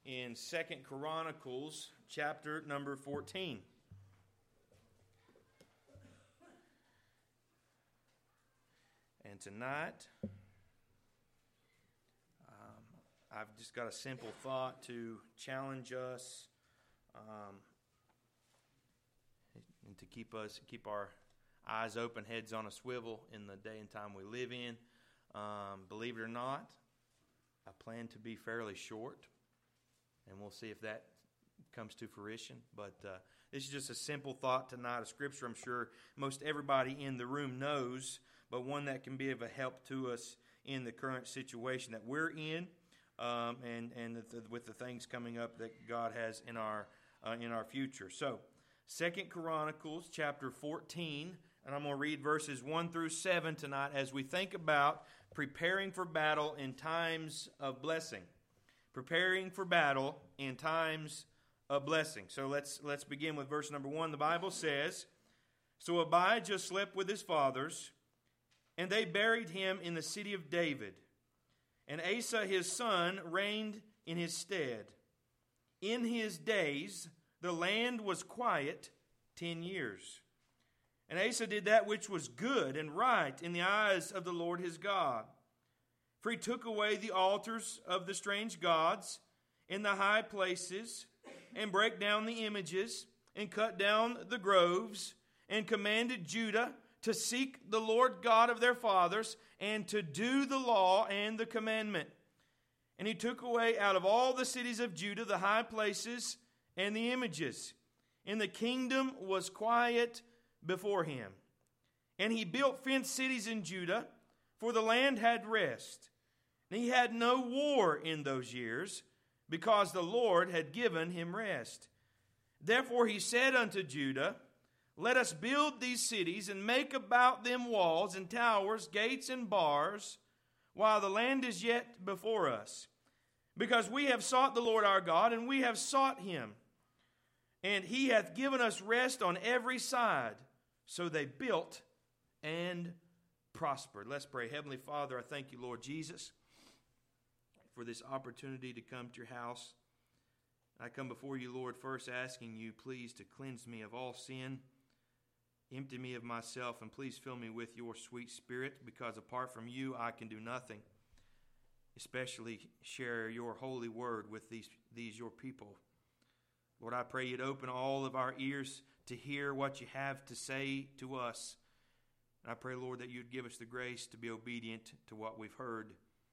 in 2 Chronicles chapter number 14. And tonight, I've just got a simple thought to challenge us and to keep our eyes open, heads on a swivel in the day and time we live in. Believe it or not, I plan to be fairly short, and we'll see if that comes to fruition. But this is just a simple thought tonight, a scripture I'm sure most everybody in the room knows, but one that can be of a help to us in the current situation that we're in, and with the things coming up that God has in our future. So, 2 Chronicles chapter 14, and I'm going to read verses 1 through 7 tonight as we think about preparing for battle in times of blessing. Preparing for battle in times of blessing. So let's begin with verse number 1. The Bible says, "So Abijah slept with his fathers, and they buried him in the city of David. And Asa his son reigned in his stead. In his days the land was quiet 10 years. And Asa did that which was good and right in the eyes of the Lord his God. For he took away the altars of the strange gods in the high places, and brake down the images, and cut down the groves, and commanded Judah to seek the Lord God of their fathers, and to do the law and the commandment. And he took away out of all the cities of Judah the high places and the images. And the kingdom was quiet before him. And he built fenced cities in Judah, for the land had rest. And he had no war in those years, because the Lord had given him rest. Therefore he said unto Judah, Let us build these cities, and make about them walls and towers, gates and bars, while the land is yet before us. Because we have sought the Lord our God, and we have sought him. And he hath given us rest on every side. So they built and prospered." Let's pray. Heavenly Father, I thank you, Lord Jesus, for this opportunity to come to your house. I come before you, Lord, first asking you, please, to cleanse me of all sin. Empty me of myself, and please fill me with your sweet spirit, because apart from you, I can do nothing. Especially share your holy word with these your people. Lord, I pray you'd open all of our ears to hear what you have to say to us. And I pray, Lord, that you'd give us the grace to be obedient to what we've heard.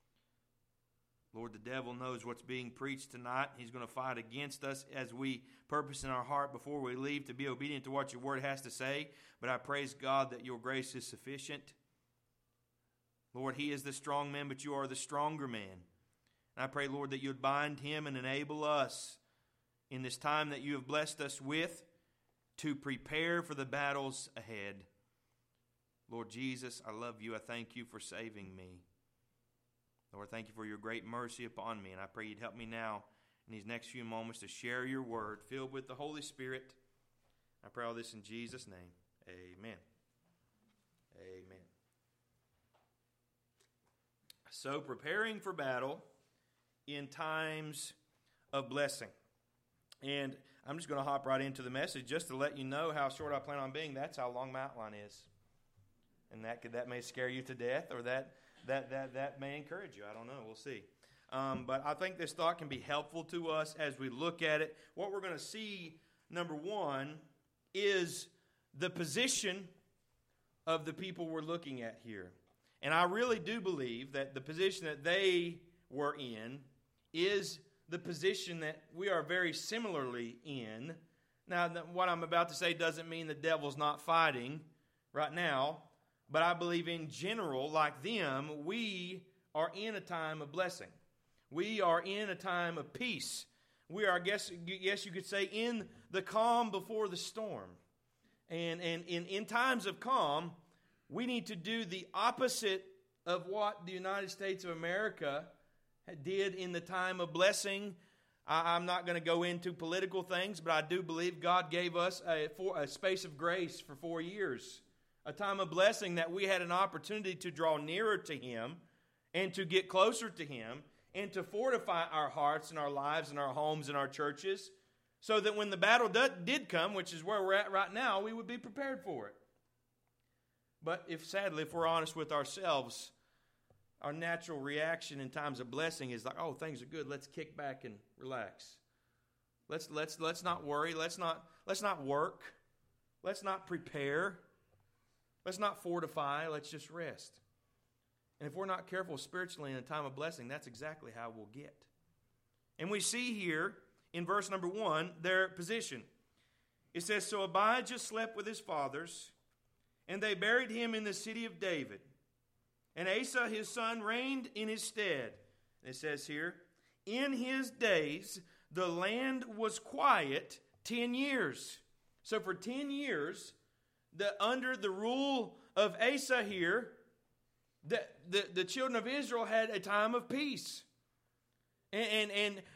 Lord, the devil knows what's being preached tonight. He's going to fight against us as we purpose in our heart before we leave to be obedient to what your word has to say. But I praise God that your grace is sufficient. Lord, he is the strong man, but you are the stronger man. And I pray, Lord, that you'd bind him and enable us in this time that you have blessed us with to prepare for the battles ahead. Lord Jesus, I love you. I thank you for saving me. Lord, thank you for your great mercy upon me. And I pray you'd help me now in these next few moments to share your word filled with the Holy Spirit. I pray all this in Jesus' name. Amen. Amen. So, preparing for battle in times of blessing. And I'm just going to hop right into the message just to let you know how short I plan on being. That's how long my outline is. And that may scare you to death, or that may encourage you. I don't know. We'll see. But I think this thought can be helpful to us as we look at it. What we're going to see, number one, is the position of the people we're looking at here. And I really do believe that the position that they were in is the position that we are very similarly in. Now, what I'm about to say doesn't mean the devil's not fighting right now, but I believe in general, like them, we are in a time of blessing. We are in a time of peace. We are, yes, you could say, in the calm before the storm. And in times of calm, we need to do the opposite of what the United States of America did in the time of blessing. I'm not going to go into political things, but I do believe God gave us a space of grace for 4 years. A time of blessing that we had an opportunity to draw nearer to Him and to get closer to Him and to fortify our hearts and our lives and our homes and our churches so that when the battle did come, which is where we're at right now, we would be prepared for it. But sadly, if we're honest with ourselves, our natural reaction in times of blessing is like, oh, things are good. Let's kick back and relax. Let's not worry. Let's not work. Let's not prepare. Let's not fortify. Let's just rest. And if we're not careful spiritually in a time of blessing, that's exactly how we'll get. And we see here in verse number 1 their position. It says, so Abijah slept with his fathers, and they buried him in the city of David. And Asa his son reigned in his stead. It says here, in his days the land was quiet 10 years. So for 10 years, under the rule of Asa here, the children of Israel had a time of peace. And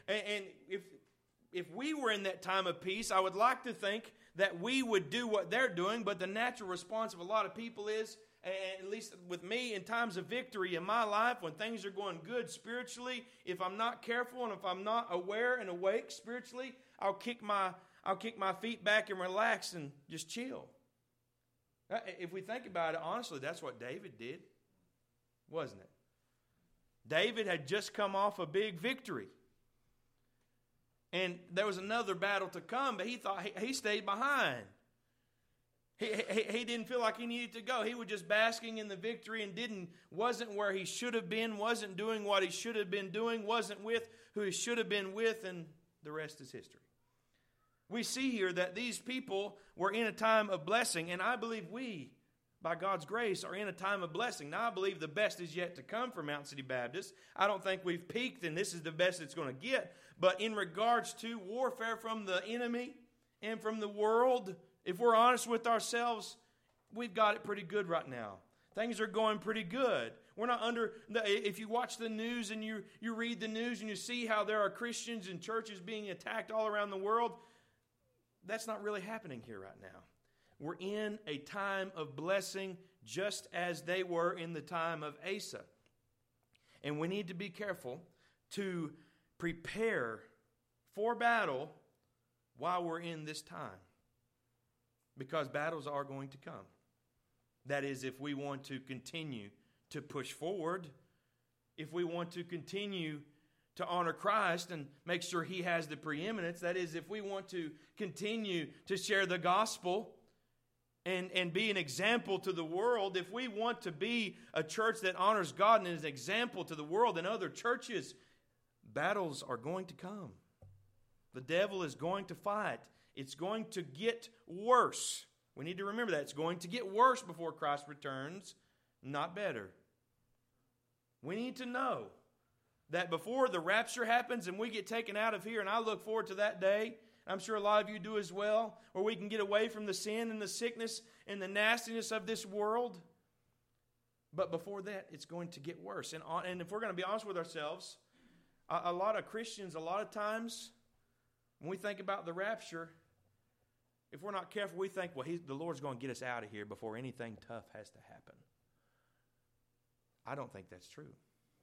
if we were in that time of peace, I would like to think that we would do what they're doing, but the natural response of a lot of people is, at least with me, in times of victory in my life, when things are going good spiritually, if I'm not careful and if I'm not aware and awake spiritually, I'll kick my feet back and relax and just chill. If we think about it, honestly, that's what David did, wasn't it? David had just come off a big victory. And there was another battle to come, but he thought he stayed behind. He didn't feel like he needed to go. He was just basking in the victory and wasn't where he should have been, wasn't doing what he should have been doing, wasn't with who he should have been with, and the rest is history. We see here that these people were in a time of blessing, and I believe we, by God's grace, are in a time of blessing. Now, I believe the best is yet to come for Mount City Baptist. I don't think we've peaked, and this is the best it's going to get. But in regards to warfare from the enemy and from the world, if we're honest with ourselves, we've got it pretty good right now. Things are going pretty good. We're not if you watch the news and you read the news and you see how there are Christians and churches being attacked all around the world, that's not really happening here right now. We're in a time of blessing just as they were in the time of Asa. And we need to be careful to prepare for battle while we're in this time. Because battles are going to come. That is, if we want to continue to push forward, if we want to continue to honor Christ and make sure He has the preeminence, that is, if we want to continue to share the gospel and be an example to the world, if we want to be a church that honors God and is an example to the world and other churches, battles are going to come. The devil is going to fight. It's going to get worse. We need to remember that. It's going to get worse before Christ returns, not better. We need to know that before the rapture happens and we get taken out of here, and I look forward to that day, I'm sure a lot of you do as well, where we can get away from the sin and the sickness and the nastiness of this world. But before that, it's going to get worse. And if we're going to be honest with ourselves, a lot of Christians, a lot of times, when we think about the rapture, if we're not careful, we think, well, the Lord's going to get us out of here before anything tough has to happen. I don't think that's true.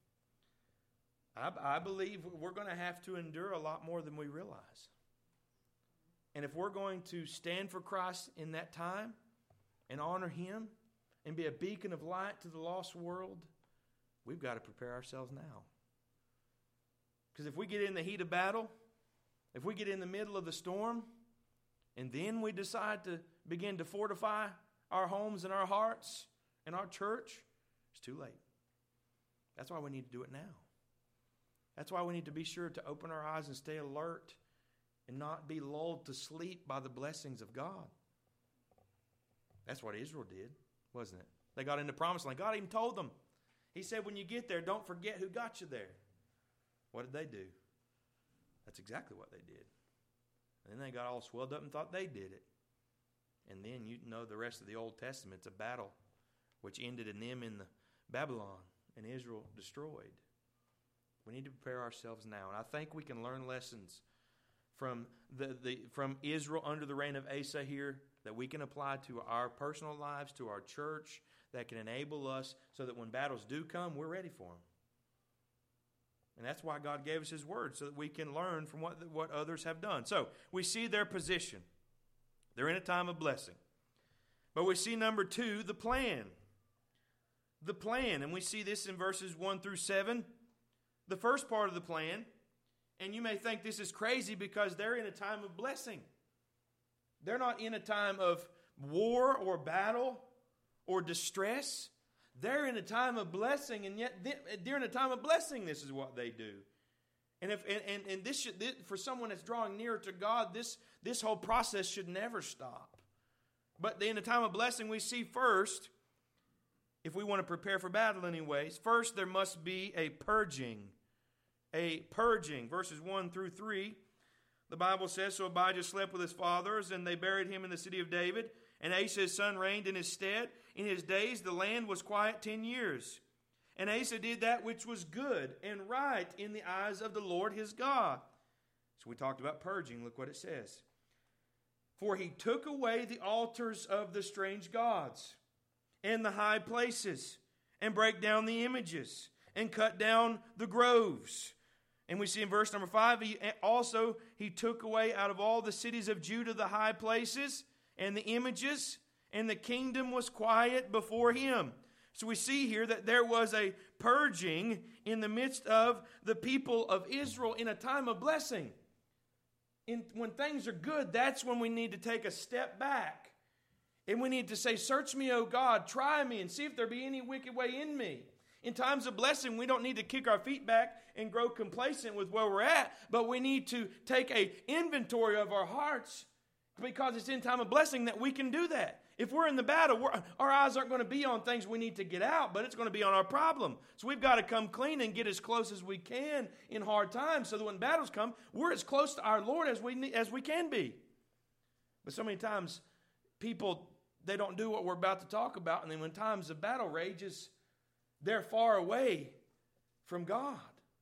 I believe we're going to have to endure a lot more than we realize. And if we're going to stand for Christ in that time and honor Him and be a beacon of light to the lost world, we've got to prepare ourselves now. Because if we get in the heat of battle, if we get in the middle of the storm, and then we decide to begin to fortify our homes and our hearts and our church, it's too late. That's why we need to do it now. That's why we need to be sure to open our eyes and stay alert and not be lulled to sleep by the blessings of God. That's what Israel did, wasn't it? They got into Promised Land. God even told them. He said, when you get there, don't forget who got you there. What did they do? That's exactly what they did. And then they got all swelled up and thought they did it. And then you know the rest of the Old Testament. It's a battle which ended in them in the Babylon and Israel destroyed. We need to prepare ourselves now. And I think we can learn lessons from from Israel under the reign of Asa here that we can apply to our personal lives, to our church, that can enable us so that when battles do come, we're ready for them. And that's why God gave us His Word, so that we can learn from what others have done. So, we see their position. They're in a time of blessing. But we see, number 2, the plan. The plan. And we see this in verses 1 through 7. The first part of the plan. And you may think this is crazy because they're in a time of blessing. They're not in a time of war or battle or distress. They're in a time of blessing, and yet during a time of blessing, this is what they do. And this for someone that's drawing nearer to God, this whole process should never stop. But in a time of blessing, we see first, if we want to prepare for battle anyways, first there must be a purging. A purging. Verses 1 through 3, the Bible says, so Abijah slept with his fathers, and they buried him in the city of David. And Asa his son reigned in his stead. In his days the land was quiet 10 years. And Asa did that which was good and right in the eyes of the Lord his God. So we talked about purging. Look what it says. For he took away the altars of the strange gods and the high places, and brake down the images, and cut down the groves. And we see in verse number 5, he took away out of all the cities of Judah the high places and the images, and the kingdom was quiet before him. So we see here that there was a purging in the midst of the people of Israel in a time of blessing. When things are good, that's when we need to take a step back. And we need to say, search me, O God, try me, and see if there be any wicked way in me. In times of blessing, we don't need to kick our feet back and grow complacent with where we're at, but we need to take an inventory of our hearts, because it's in time of blessing that we can do that. If we're in the battle, our eyes aren't going to be on things we need to get out, but it's going to be on our problem. So we've got to come clean and get as close as we can in hard times, so that when battles come, we're as close to our Lord as we can be. But so many times, people, they don't do what we're about to talk about, and then when times of battle rages, they're far away from God.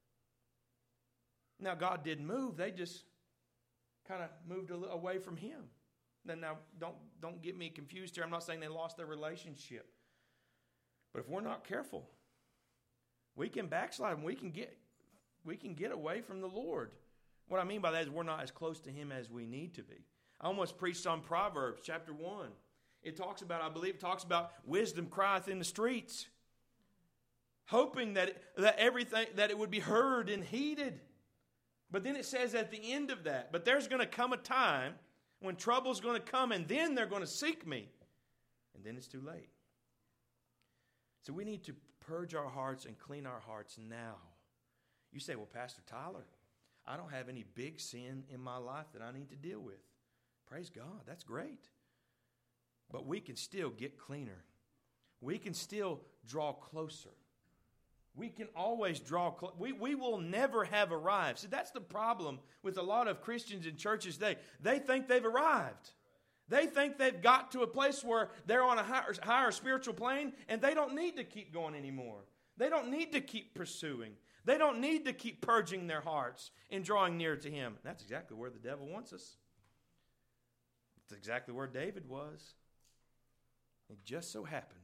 Now, God didn't move. They just kind of moved away from Him. Now, don't get me confused here. I'm not saying they lost their relationship. But if we're not careful, we can backslide and we can get away from the Lord. What I mean by that is we're not as close to Him as we need to be. I almost preached on Proverbs chapter 1. I believe it talks about wisdom crieth in the streets, hoping that it would be heard and heeded. But then it says at the end of that, but there's going to come a time when trouble's going to come, and then they're going to seek me. And then it's too late. So we need to purge our hearts and clean our hearts now. You say, well, Pastor Tyler, I don't have any big sin in my life that I need to deal with. Praise God, that's great. But we can still get cleaner. We can still draw closer. We can always draw close. We will never have arrived. See, that's the problem with a lot of Christians in churches today. They think they've arrived. They think they've got to a place where they're on a higher spiritual plane, and they don't need to keep going anymore. They don't need to keep pursuing. They don't need to keep purging their hearts and drawing near to Him. That's exactly where the devil wants us. It's exactly where David was. It just so happened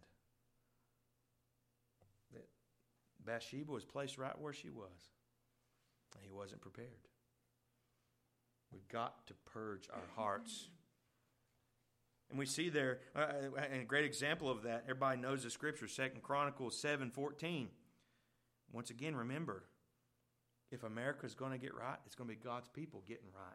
that Bathsheba was placed right where she was. And he wasn't prepared. We've got to purge our hearts. And we see there, a great example of that, everybody knows the scripture, 2 Chronicles 7:14. Once again, remember, if America's going to get right, it's going to be God's people getting right.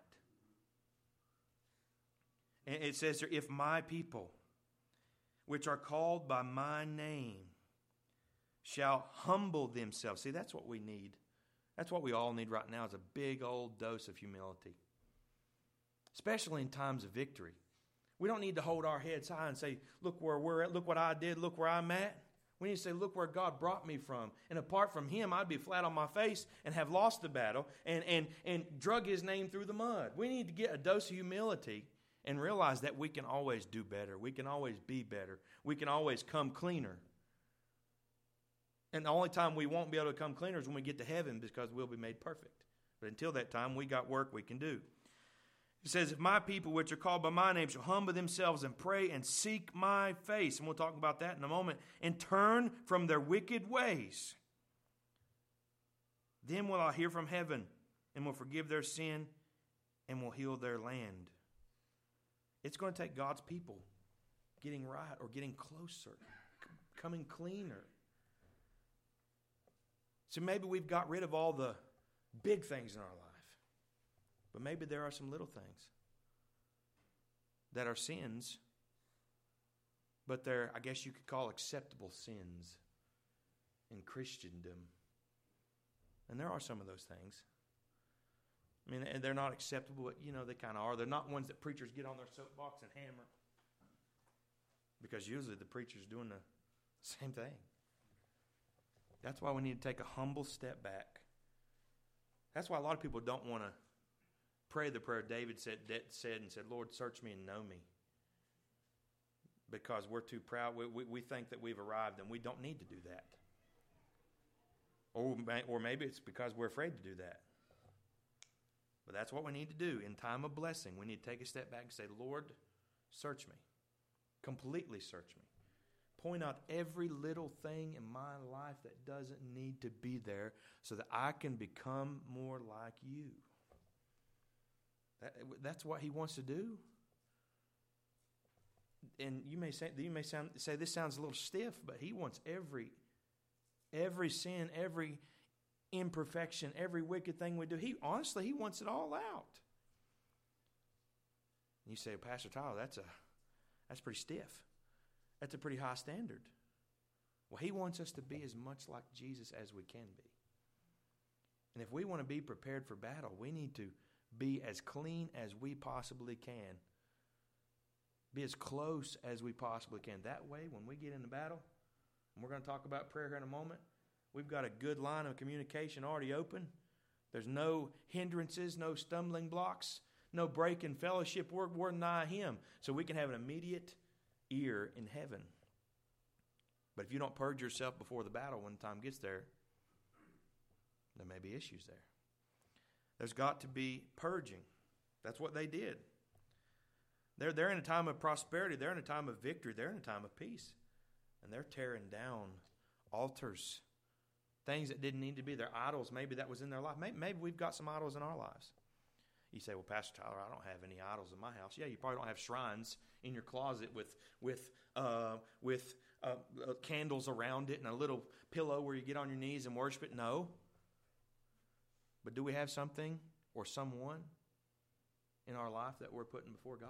And it says there, if my people, which are called by my name, shall humble themselves. See, that's what we need. That's what we all need right now, is a big old dose of humility. Especially in times of victory. We don't need to hold our heads high and say, look where we're at, look what I did, look where I'm at. We need to say, look where God brought me from. And apart from Him, I'd be flat on my face and have lost the battle and drug His name through the mud. We need to get a dose of humility and realize that we can always do better. We can always be better. We can always come cleaner. And the only time we won't be able to come cleaner is when we get to heaven, because we'll be made perfect. But until that time, we got work we can do. It says, if my people which are called by my name shall humble themselves and pray and seek my face, and we'll talk about that in a moment, and turn from their wicked ways, Then will I hear from heaven and will forgive their sin and will heal their land. It's going to take God's people getting right or getting closer, becoming cleaner. So maybe we've got rid of all the big things in our life. But maybe there are some little things that are sins, but they're, I guess you could call, acceptable sins in Christendom. And there are some of those things. I mean, they're not acceptable, but, they kind of are. They're not ones that preachers get on their soapbox and hammer. Because usually the preacher's doing the same thing. That's why we need to take a humble step back. That's why a lot of people don't want to pray the prayer David said, Lord, search me and know me. Because we're too proud. We think that we've arrived, and we don't need to do that. Or maybe it's because we're afraid to do that. But that's what we need to do. In time of blessing, we need to take a step back and say, Lord, search me. Completely search me. Point out every little thing in my life that doesn't need to be there so that I can become more like you. That's what he wants to do. And you may say this sounds a little stiff, but he wants every sin, every imperfection, every wicked thing we do. He wants it all out. And you say, Pastor Tyler, that's pretty stiff. That's a pretty high standard. Well, he wants us to be as much like Jesus as we can be. And if we want to be prepared for battle, we need to be as clean as we possibly can. Be as close as we possibly can. That way, when we get into battle, and we're going to talk about prayer here in a moment, we've got a good line of communication already open. There's no hindrances, no stumbling blocks, no break in fellowship. We're nigh him. So we can have an immediate ear in heaven. But if you don't purge yourself before the battle when the time gets there, there may be issues there. There's got to be purging. That's what they did. They're in a time of prosperity. They're in a time of victory. They're in a time of peace. And they're tearing down altars, things that didn't need to be there, idols. Maybe that was in their life. Maybe we've got some idols in our lives. You say, well, Pastor Tyler, I don't have any idols in my house. Yeah, you probably don't have shrines in your closet with candles around it and a little pillow where you get on your knees and worship it. No. But do we have something or someone in our life that we're putting before God?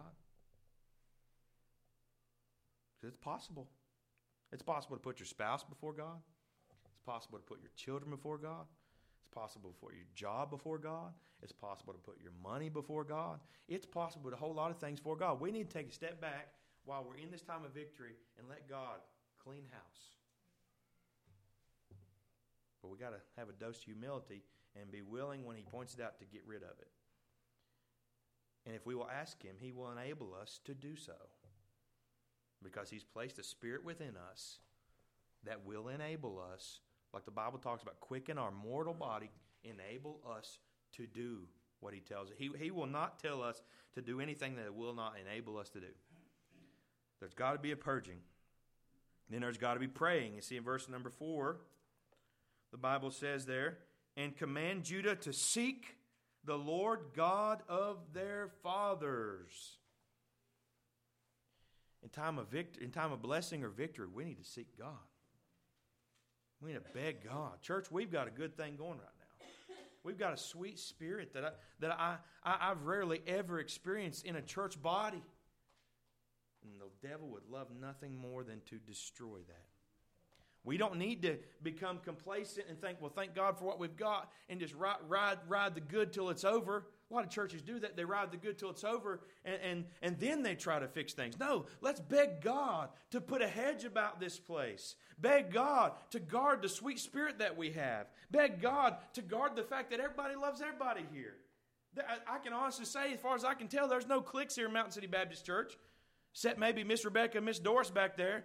Because it's possible. It's possible to put your spouse before God. It's possible to put your children before God. It's possible to put your job before God. It's possible to put your money before God. It's possible to a whole lot of things before God. We need to take a step back while we're in this time of victory and let God clean house. But we got to have a dose of humility and be willing when he points it out to get rid of it. And if we will ask him, he will enable us to do so. Because he's placed a spirit within us that will enable us, like the Bible talks about, quicken our mortal body, enable us to do what he tells us. He will not tell us to do anything that it will not enable us to do. There's got to be a purging. Then there's got to be praying. You see in verse number 4, the Bible says there, and command Judah to seek the Lord God of their fathers. In time of blessing or victory, we need to seek God. We need to beg God. Church, we've got a good thing going right now. We've got a sweet spirit that I've rarely ever experienced in a church body. And the devil would love nothing more than to destroy that. We don't need to become complacent and think, well, thank God for what we've got, and just ride the good till it's over. A lot of churches do that. They ride the good till it's over, and then they try to fix things. No, let's beg God to put a hedge about this place. Beg God to guard the sweet spirit that we have. Beg God to guard the fact that everybody loves everybody here. I can honestly say, as far as I can tell, there's no cliques here in Mountain City Baptist Church, except maybe Miss Rebecca and Miss Doris back there.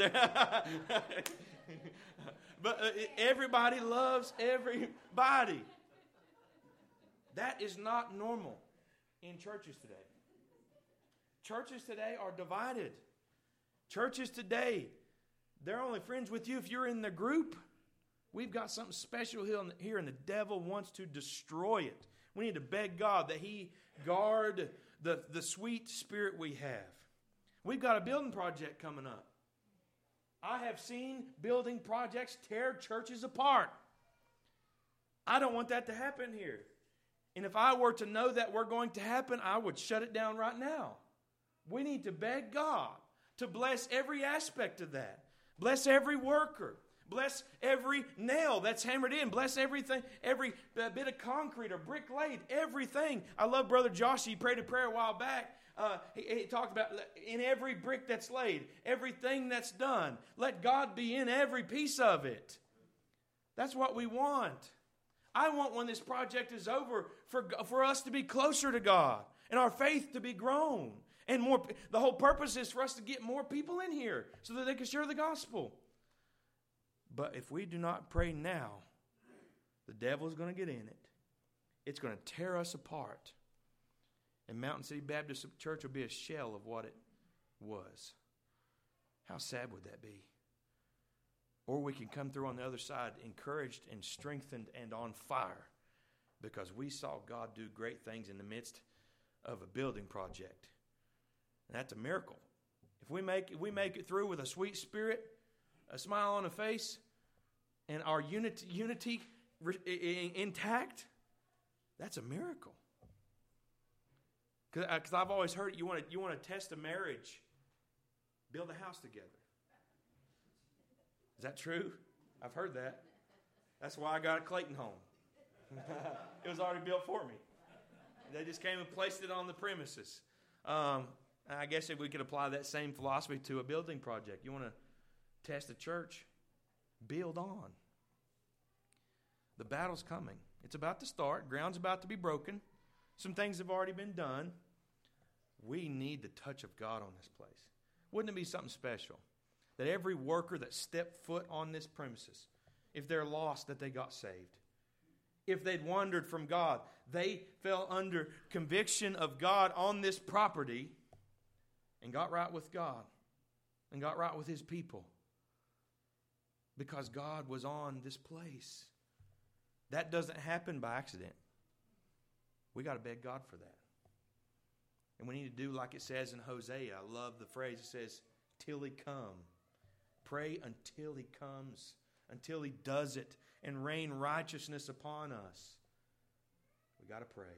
But everybody loves everybody. That is not normal in churches today. Churches today are divided. Churches today, they're only friends with you if you're in the group. We've got something special here, and the devil wants to destroy it. We need to beg God that He guard the sweet spirit we have. We've got a building project coming up. I have seen building projects tear churches apart. I don't want that to happen here. And if I were to know that were going to happen, I would shut it down right now. We need to beg God to bless every aspect of that. Bless every worker. Bless every nail that's hammered in. Bless everything, every bit of concrete or brick laid, everything. I love Brother Josh. He prayed a prayer a while back. He talked about in every brick that's laid, everything that's done. Let God be in every piece of it. That's what we want. I want when this project is over for us to be closer to God and our faith to be grown. And more. The whole purpose is for us to get more people in here so that they can share the gospel. But if we do not pray now, the devil is going to get in it. It's going to tear us apart. And Mountain City Baptist Church will be a shell of what it was. How sad would that be? Or we can come through on the other side encouraged and strengthened and on fire because we saw God do great things in the midst of a building project. And that's a miracle. If we make it through with a sweet spirit, a smile on the face, and our unity intact, that's a miracle. Because I've always heard you want to test a marriage, build a house together. Is that true? I've heard that. That's why I got a Clayton home. It was already built for me. They just came and placed it on the premises. I guess if we could apply that same philosophy to a building project. You want to test a church, build on. The battle's coming. It's about to start. Ground's about to be broken. Some things have already been done. We need the touch of God on this place. Wouldn't it be something special that every worker that stepped foot on this premises, if they're lost, that they got saved? If they'd wandered from God, they fell under conviction of God on this property and got right with God and got right with His people. Because God was on this place. That doesn't happen by accident. We got to beg God for that. And we need to do like it says in Hosea. I love the phrase. It says, till He come. Pray until He comes. Until He does it. And rain righteousness upon us. We got to pray.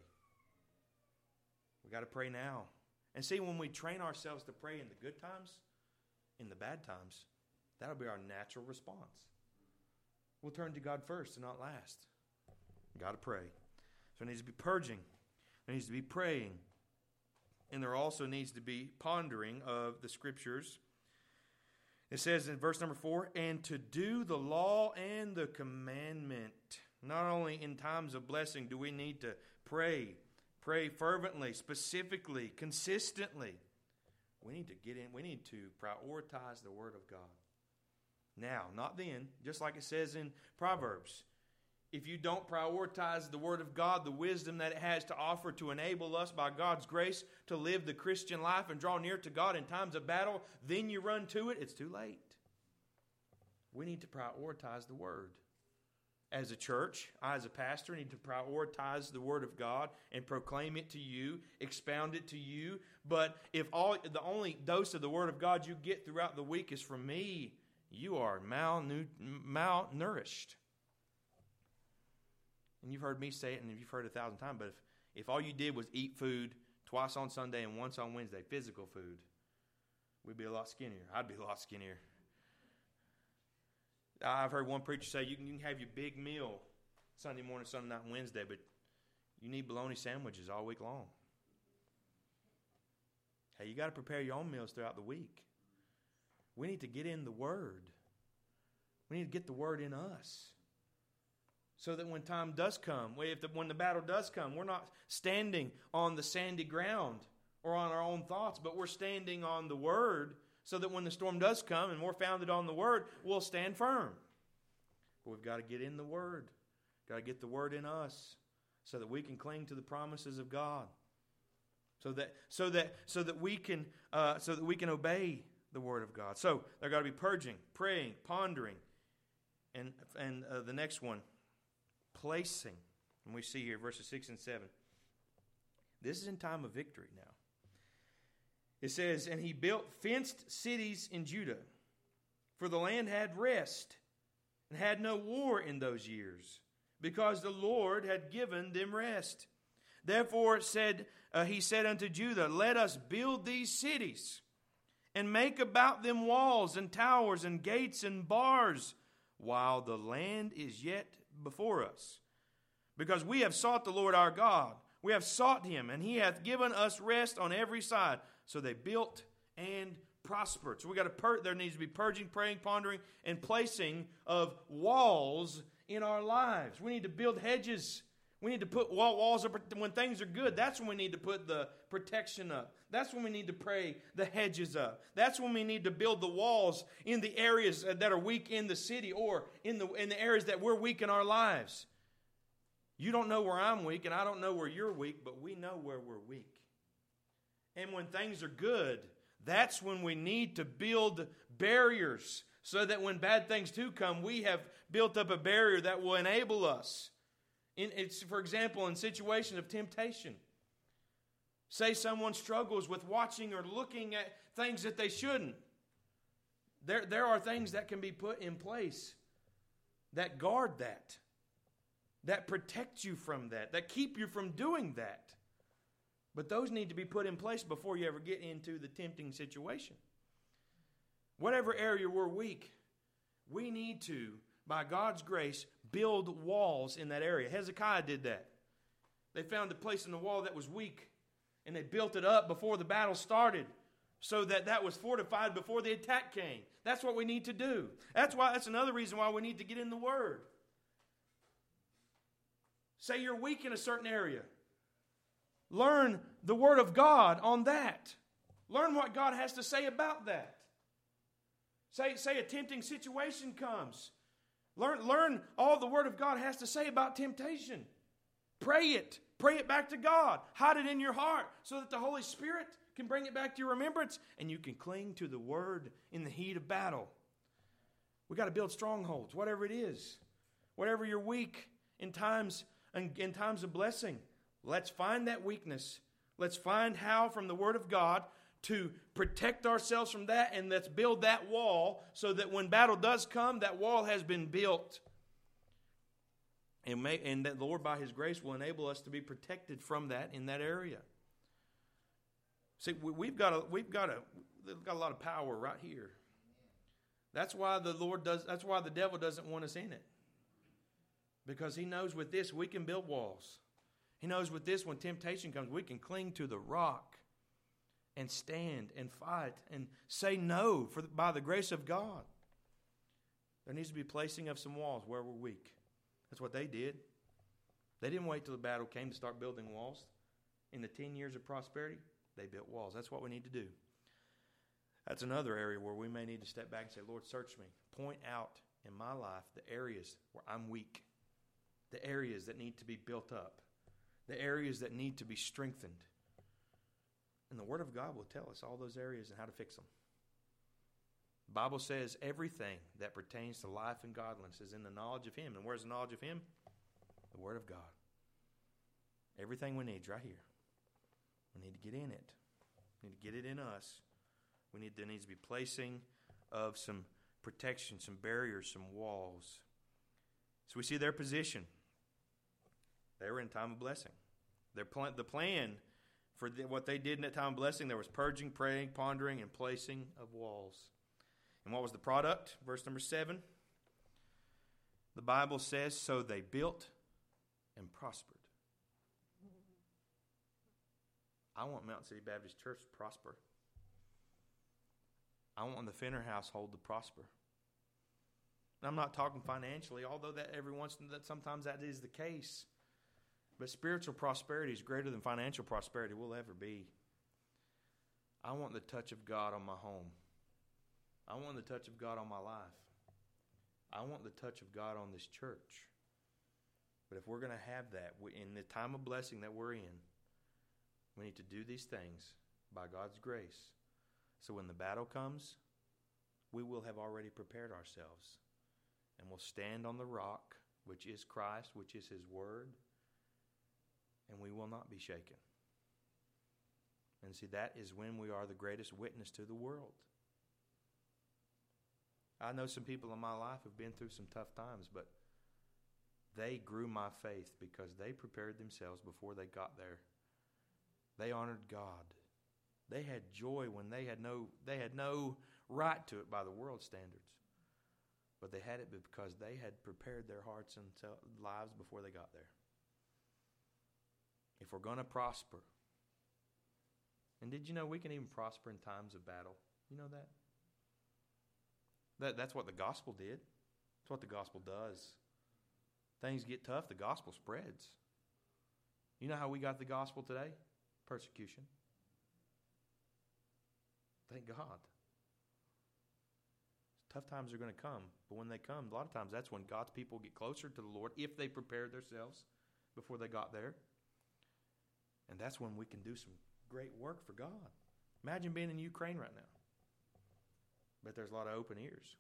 We got to pray now. And see, when we train ourselves to pray in the good times, in the bad times, that'll be our natural response. We'll turn to God first and not last. Got to pray. So it needs to be purging. There needs to be praying. And there also needs to be pondering of the Scriptures. It says in verse number 4, and to do the law and the commandment. Not only in times of blessing do we need to pray. Pray fervently, specifically, consistently. We need to get in. We need to prioritize the Word of God. Now, not then. Just like it says in Proverbs. If you don't prioritize the Word of God, the wisdom that it has to offer to enable us by God's grace to live the Christian life and draw near to God in times of battle, then you run to it, it's too late. We need to prioritize the Word. As a church, I as a pastor need to prioritize the Word of God and proclaim it to you, expound it to you. But if the only dose of the Word of God you get throughout the week is from me, you are malnourished. And you've heard me say it, and you've heard it 1,000 times, but if all you did was eat food twice on Sunday and once on Wednesday, physical food, we'd be a lot skinnier. I'd be a lot skinnier. I've heard one preacher say you can have your big meal Sunday morning, Sunday night, and Wednesday, but you need bologna sandwiches all week long. Hey, you got to prepare your own meals throughout the week. We need to get in the Word. We need to get the Word in us. So that when time does come, when the battle does come, we're not standing on the sandy ground or on our own thoughts, but we're standing on the Word so that when the storm does come and we're founded on the Word, we'll stand firm. But we've got to get in the Word. Got to get the Word in us so that we can cling to the promises of God. So that we can obey the Word of God. So there got to be purging, praying, pondering, And the next one, placing. And we see here verses 6 and 7. This is in time of victory now. It says, and he built fenced cities in Judah, for the land had rest and had no war in those years, because the Lord had given them rest. Therefore he said unto Judah, let us build these cities, and make about them walls and towers and gates and bars, while the land is yet before us. Because we have sought the Lord our God. We have sought him, and he hath given us rest on every side. So they built and prospered. So there needs to be purging, praying, pondering, and placing of walls in our lives. We need to build hedges. We need to put walls up when things are good. That's when we need to put the protection up. That's when we need to pray the hedges up. That's when we need to build the walls in the areas that are weak in the city, or in the areas that we're weak in our lives. You don't know where I'm weak, and I don't know where you're weak, but we know where we're weak. And when things are good, that's when we need to build barriers, so that when bad things do come, we have built up a barrier that will enable us. For example, in situations of temptation. Say someone struggles with watching or looking at things that they shouldn't. There are things that can be put in place that guard that protect you from that keep you from doing that. But those need to be put in place before you ever get into the tempting situation. Whatever area we're weak, we need to, by God's grace, build walls in that area. Hezekiah did that. They found a place in the wall that was weak, and they built it up before the battle started, so that was fortified before the attack came. That's what we need to do. That's another reason why we need to get in the Word. Say you're weak in a certain area. Learn the Word of God on that. Learn what God has to say about that. Say a tempting situation comes. Learn all the Word of God has to say about temptation. Pray it. Pray it back to God. Hide it in your heart so that the Holy Spirit can bring it back to your remembrance, and you can cling to the Word in the heat of battle. We've got to build strongholds, whatever it is. Whatever you're weak in times of blessing. Let's find that weakness. Let's find how from the Word of God to protect ourselves from that, and let's build that wall so that when battle does come, that wall has been built. And that the Lord, by His grace, will enable us to be protected from that in that area. See, we've got a lot of power right here. That's why that's why the devil doesn't want us in it. Because he knows with this we can build walls. He knows with this, when temptation comes, we can cling to the rock and stand and fight and say no by the grace of God. There needs to be placing of some walls where we're weak. That's what they did. They didn't wait till the battle came to start building walls. In the 10 years of prosperity, they built walls. That's what we need to do. That's another area where we may need to step back and say, Lord, search me. Point out in my life the areas where I'm weak, the areas that need to be built up, the areas that need to be strengthened. And the Word of God will tell us all those areas and how to fix them. The Bible says everything that pertains to life and godliness is in the knowledge of Him. And where's the knowledge of Him? The Word of God. Everything we need is right here. We need to get in it. We need to get it in us. There needs to be placing of some protection, some barriers, some walls. So we see their position. They were in time of blessing. The plan for what they did in that time of blessing, there was purging, praying, pondering, and placing of walls. And what was the product? Verse number 7. The Bible says, so they built and prospered. I want Mountain City Baptist Church to prosper. I want the Fenner household to prosper. And I'm not talking financially, although sometimes that is the case. But spiritual prosperity is greater than financial prosperity will ever be. I want the touch of God on my home. I want the touch of God on my life. I want the touch of God on this church. But if we're going to have that, in the time of blessing that we're in, we need to do these things by God's grace. So when the battle comes, we will have already prepared ourselves. and we'll stand on the rock, which is Christ, which is His Word, and we will not be shaken. And see, that is when we are the greatest witness to the world. I know some people in my life have been through some tough times, but they grew my faith because they prepared themselves before they got there. They honored God. They had joy when they had no right to it by the world's standards. But they had it because they had prepared their hearts and lives before they got there. If we're going to prosper, and did you know we can even prosper in times of battle? You know that? That's what the gospel did. That's what the gospel does. Things get tough, the gospel spreads. You know how we got the gospel today? Persecution. Thank God. Tough times are going to come, but when they come, a lot of times that's when God's people get closer to the Lord if they prepared themselves before they got there. And that's when we can do some great work for God. Imagine being in Ukraine right now. But there's a lot of open ears.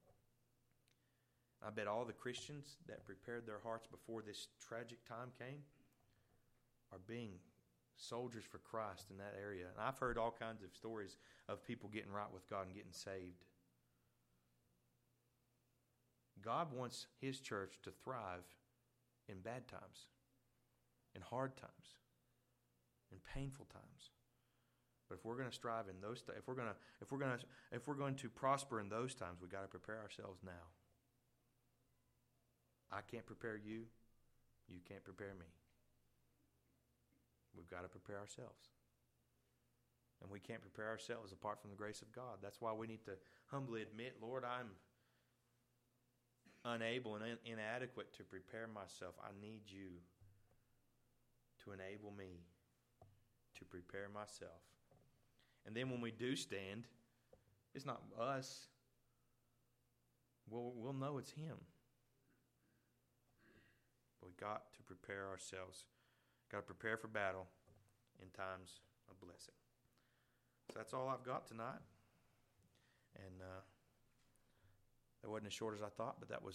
I bet all the Christians that prepared their hearts before this tragic time came are being soldiers for Christ in that area. And I've heard all kinds of stories of people getting right with God and getting saved. God wants His church to thrive in bad times, in hard times, in painful times. But if we're going to strive in those, if we're going to prosper in those times, we got to prepare ourselves now. I can't prepare you. You can't prepare me. We've got to prepare ourselves. And we can't prepare ourselves apart from the grace of God. That's why we need to humbly admit, Lord, I'm unable and inadequate to prepare myself. I need you to enable me to prepare myself. And then when we do stand, it's not us. We'll know it's Him. But we got to prepare ourselves. Got to prepare for battle in times of blessing. So that's all I've got tonight. And that wasn't as short as I thought, but that was